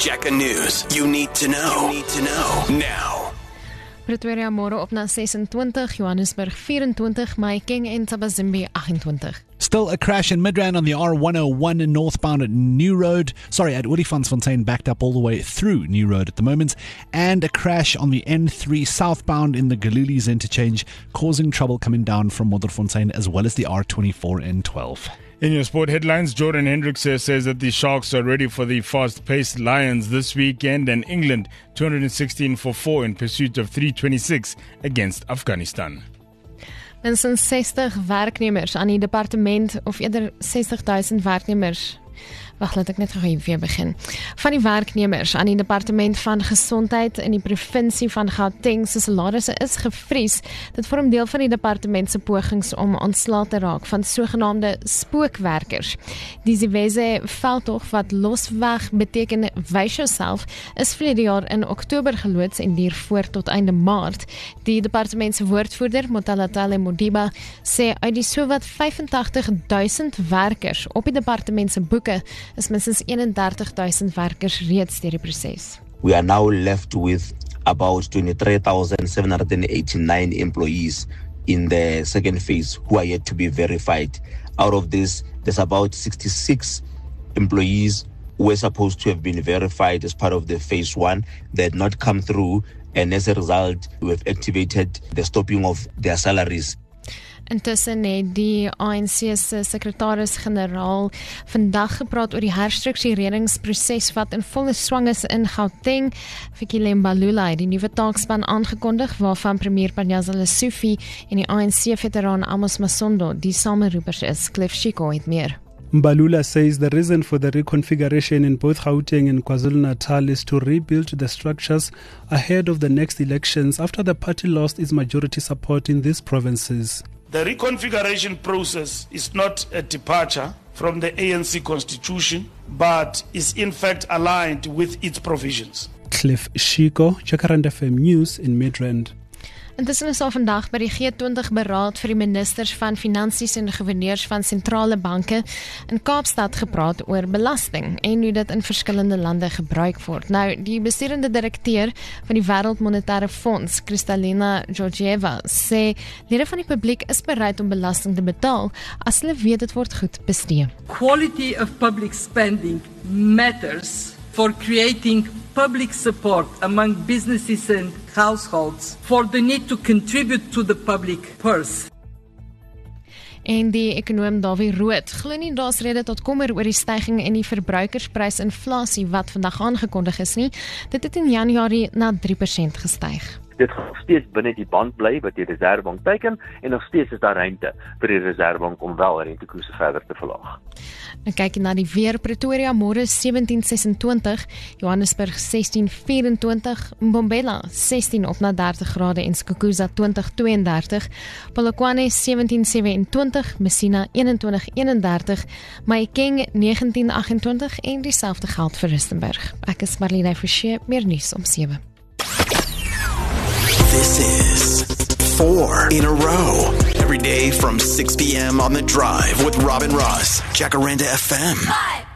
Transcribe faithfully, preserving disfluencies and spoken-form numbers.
Jacka News. You need to know. You need to know now. Pretoria môre op na sesentwintig, Johannesburg vierentwintig, Mahikeng en Thabazimbi agt-en-twintig. Still a crash in Midrand on the R one oh one northbound at New Road. Sorry, at Olifantsfontein, backed up all the way through New Road at the moment. And a crash on the N three southbound in the Galulis interchange, causing trouble coming down from Modderfontein as well as the R twenty-four N twelve. In your sport headlines, Jordan Hendricks says that the Sharks are ready for the fast-paced Lions this weekend, and England two hundred sixteen for four in pursuit of three twenty-six against Afghanistan. Minstens sestig werknemers aan die departement, of eerder sestig duisend werknemers. Wacht, laat ek net gou weer begin. Van die werknemers aan die departement van gesondheid in die provinsie van Gauteng se salarisse is gevries. Dit vorm deel van die departement se pogings om ontslae te raak van sogenaamde spookwerkers. Die Ziweze veldtog wat losweg beteken wys jouself is verlede jaar in Oktober geloods en duur voort tot einde Maart. Die departement se woordvoerder, Motalatale Modiba, sê uit die sowat vyfentagtig duisend werkers op die departement se boeke is minstens eenendertig duisend werkers reeds deur die proses. We are now left with about twenty-three thousand seven hundred eighty-nine employees in the second phase who are yet to be verified. Out of this, there's about sixty-six employees who were supposed to have been verified as part of the phase one. They had not come through, and as a result, we've activated the stopping of their salaries. Intussen het die A N C se sekretaris-generaal vandag gepraat oor die herstruktureringsproses wat in volle swang is in Gauteng. Fikile Mbalula het die nuwe taakspan aangekondig waarvan premier Panyaza Lesufi en die A N C-veteraan Amos Masondo die sameroepers is. Cliff Shiko het meer. Mbalula says the reason for the reconfiguration in both Gauteng and KwaZulu-Natal is to rebuild the structures ahead of the next elections after the party lost its majority support in these provinces. The reconfiguration process is not a departure from the A N C constitution, but is in fact aligned with its provisions. Cliff Shiko, Jacaranda F M News in Midrand. Intussen is al vandag by die G twintig beraad vir die ministers van Finansies en gouverneurs van sentrale banke in Kaapstad gepraat oor belasting en hoe dit in verskillende lande gebruik word. Nou, die bestuurende direkteur van die Wêreld Monetaire Fonds, Kristalina Georgieva, sê lede van die publiek is bereid om belasting te betaal as hulle weet dit word goed bestee. Quality of public spending matters for creating public support among businesses and households for the need to contribute to the public purse. En die ekonoom Davie Rood glo nie daar's rede tot kommer oor die stygings in die verbruikersprysinflasie wat vandag aangekondig is nie. Dit het in Januarie na drie persent gestyg. Dit gaan nog steeds binne die band bly wat die Reserwebank teiken en nog steeds is daar ruimte vir die Reserwebank om wel rentekoerse verder te verlaag. Nou kyk na die weer. Pretoria môre sewentien sesentwintig, Johannesburg sestien vyerentwintig, Mbombela sestien op na dertig grade en Skukuza twintig tweeëndertig, Polokwane sewentien sewentwintig, Messina eenentwintig eenendertig, Mahikeng negentien agt-en-twintig en dieselfde geld vir Rustenburg. Ek is Marlene Forsie, meer nuus om sewe. This is four in a row. Every day from six p.m. on The Drive with Robin Ross, Jacaranda F M.